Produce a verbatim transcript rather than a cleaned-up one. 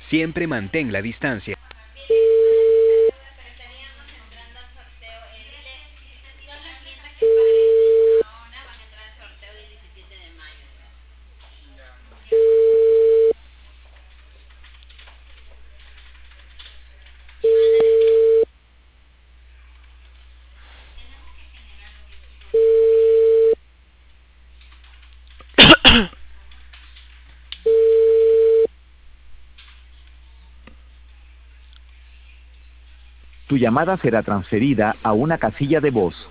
Siempre mantén la distancia. Tu llamada será transferida a una casilla de voz.